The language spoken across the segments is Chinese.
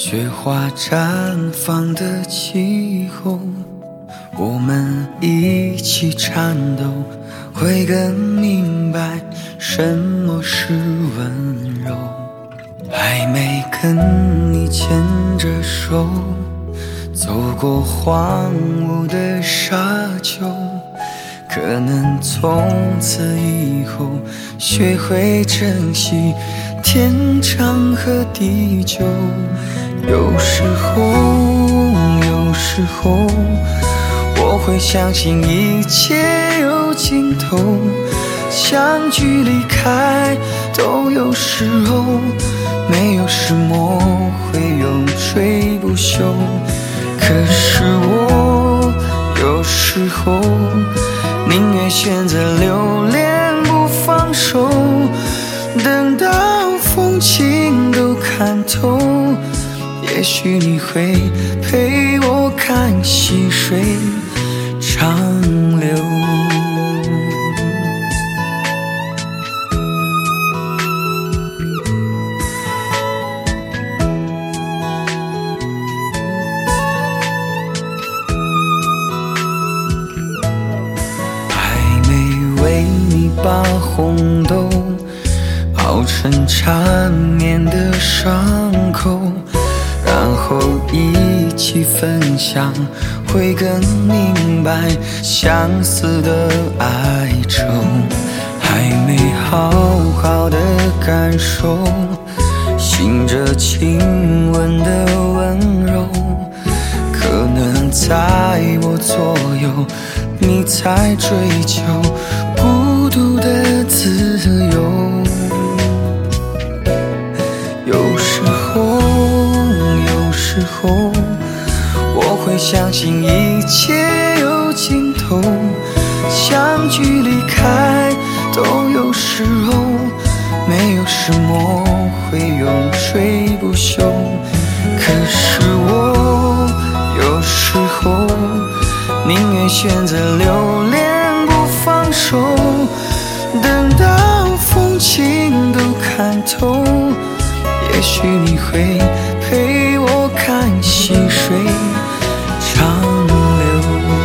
雪花绽放的气候，我们一起颤抖，会更明白什么是温柔。还没跟你牵着手，走过荒芜的沙丘，可能从此以后学会珍惜天长和地久。有时候我会相信一切有尽头，相聚离开都有时候，没有什么会永垂不朽。可是我有时候宁愿选择留恋不放手，等到风景都看透，也许你会陪我看细水长流。还没为你把红豆熬成缠绵的伤口，然后一起分享，会更明白相似的哀愁。还没好好的感受醒着亲吻的温柔，可能在我左右，你在追求孤独的自由。有时候我会相信一切有尽头，相聚离开都有时候，没有什么会永垂不朽。可是我有时候宁愿选择留恋不放手，等到风景都看透，也许你会陪我看细水长流。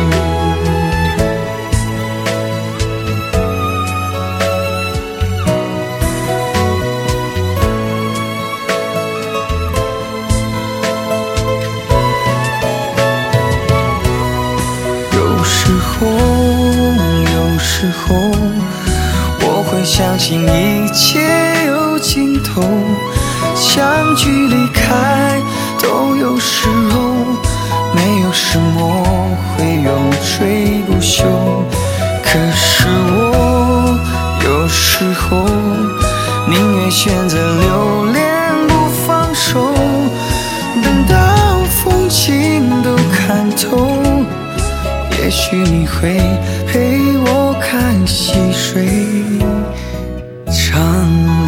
有时候我会相信一切有尽头，相聚离开都有时候，没有什么会永垂不朽。可是我有时候宁愿选择留恋不放手，等到风景都看透，也许你会陪我看细水长流。